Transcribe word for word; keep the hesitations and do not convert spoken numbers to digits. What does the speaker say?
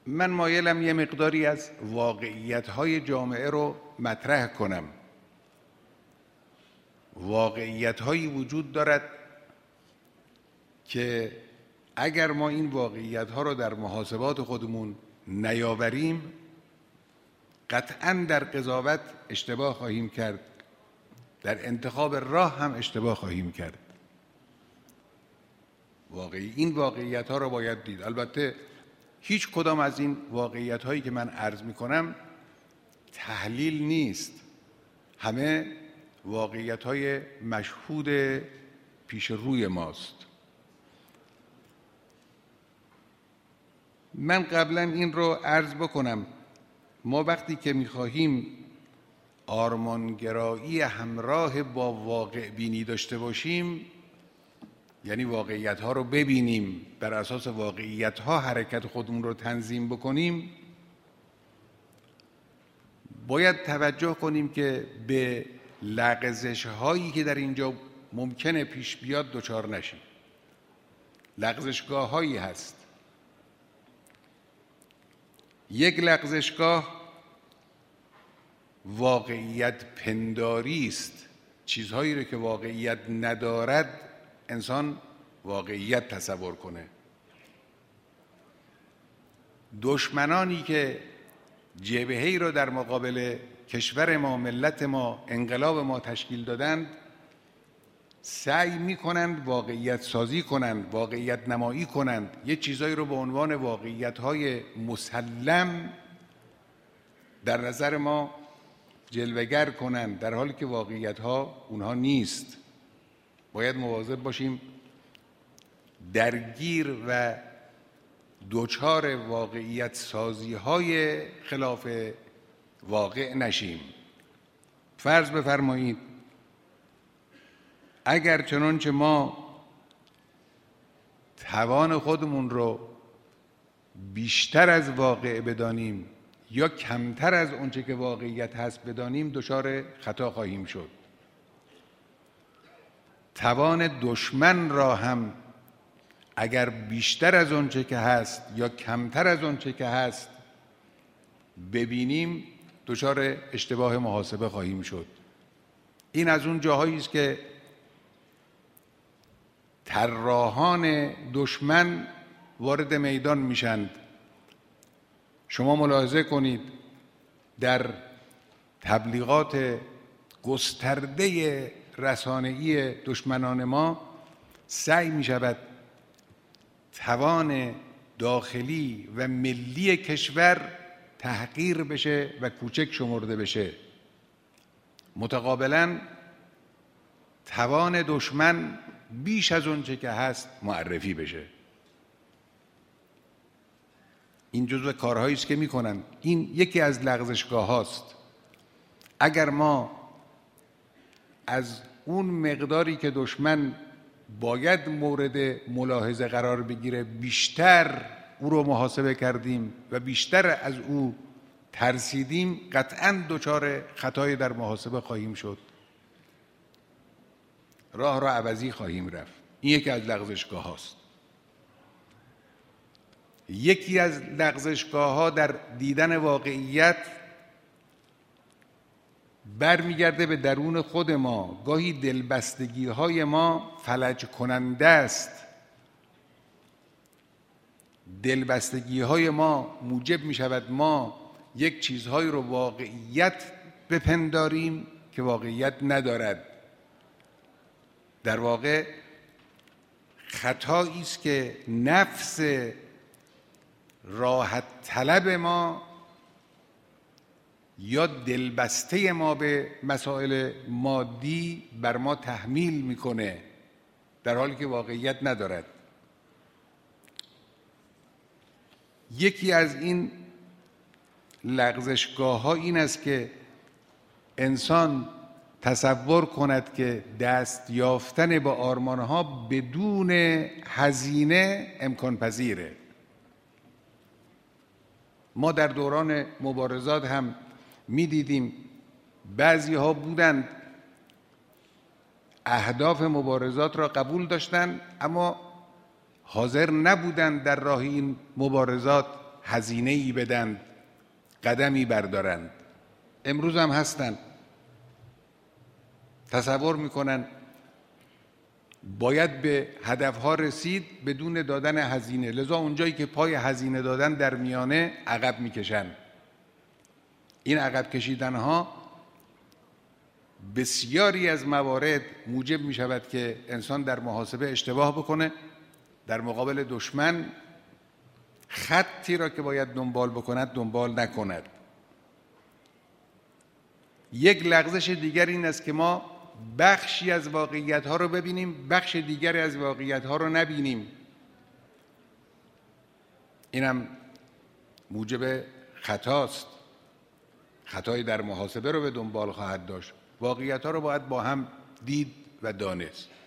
من مایلم یه مقداری از واقعیت‌های جامعه رو مطرح کنم. واقعیت‌هایی وجود دارد که اگر ما این واقعیت‌ها رو در محاسبات خودمون نیاوریم قطعاً در قضاوت اشتباه خواهیم کرد، در انتخاب راه هم اشتباه خواهیم کرد. واقعی این واقعیت‌ها رو باید دید. البته هیچ کدام از این واقعیت‌هایی که من عرض می‌کنم تحلیل نیست، همه واقعیت‌های مشهود پیش روی ماست. من قبلا این رو عرض بکنم، ما وقتی که می‌خواهیم آرمانگرایی همراه با واقع بینی داشته باشیم، یعنی واقعیت‌ها رو ببینیم، بر اساس واقعیت‌ها حرکت خودمون رو تنظیم بکنیم، باید توجه کنیم که به لغزش‌هایی که در اینجا ممکنه پیش بیاد دچار نشیم. لغزشگاه‌هایی هست. یک لغزشگاه واقعیت پنداری است. چیزهایی رو که واقعیت ندارد انسان واقعیت تصور کنه. دشمنانی که جبهه‌ای رو در مقابل کشور ما، ملت ما، انقلاب ما تشکیل دادند، سعی می‌کنند واقعیت سازی کنند، واقعیت نمایی کنند، یه چیزایی رو به عنوان واقعیت‌های مسلم در نظر ما جلوه‌گر کنند، در حالی که واقعیت‌ها اونها نیست. باید مواظب باشیم درگیر و دوچار واقعیت سازی‌های خلاف واقع نشیم. فرض بفرمایید اگر چنانچه ما توان خودمون رو بیشتر از واقع بدانیم یا کمتر از اونچه که واقعیت هست بدانیم، دچار خطا خواهیم شد. توان دشمن را هم اگر بیشتر از اونچه که هست یا کمتر از اونچه که هست ببینیم، دچار اشتباه محاسبه خواهیم شد. این از اون جاهایی است که طراحان دشمن وارد میدان میشند. شما ملاحظه کنید در تبلیغات گسترده رسانه‌ای دشمنان ما سعی می شود توان داخلی و ملی کشور تحقیر بشه و کوچک شمرده بشه. متقابلاً توان دشمن بیش از اونچه که هست معرفی بشه. این جزو کارهایی است که میکنن. این یکی از لغزشگاه هاست. اگر ما از اون مقداری که دشمن باید مورد ملاحظه قرار بگیره بیشتر او رو محاسبه کردیم و بیشتر از او ترسیدیم، قطعاً دچار خطای در محاسبه خواهیم شد. راه را عوضی خواهیم رفت. این یکی از لغزشگاه هاست. یکی از لغزشگاه ها در دیدن واقعیت برمیگرده به درون خود ما. گاهی دلبستگی های ما فلج کننده است. دلبستگی های ما موجب می شود ما یک چیزهایی رو واقعیت بپنداریم که واقعیت ندارد. در واقع خطایی است که نفس راحت طلب ما یا دلبسته ما به مسائل مادی بر ما تحمیل میکنه، در حالی که واقعیت ندارد. یکی از این لغزشگاه ها این است که انسان تصور کند که دست یافتن به آرمانها بدون هزینه امکان پذیره. ما در دوران مبارزات هم می دیدیم بعضی ها بودند اهداف مبارزات را قبول داشتند اما حاضر نبودند در راه این مبارزات هزینه‌ای بدن، قدمی بردارند. امروز هم هستن، تصور میکنن باید به هدفها رسید بدون دادن هزینه، لذا اونجایی که پای هزینه دادن در میانه عقب میکشن. این عقب کشیدن ها بسیاری از موارد موجب می شود که انسان در محاسبه اشتباه بکنه، در مقابل دشمن خطی را که باید دنبال بکند دنبال نکند. یک لغزش دیگر این است که ما بخشی از واقعیت ها رو ببینیم، بخش دیگری از واقعیت ها رو نبینیم. اینم موجب خطاست، خطایی در محاسبه رو به دنبال خواهد داشت. واقعیت ها رو باید با هم دید و دانست.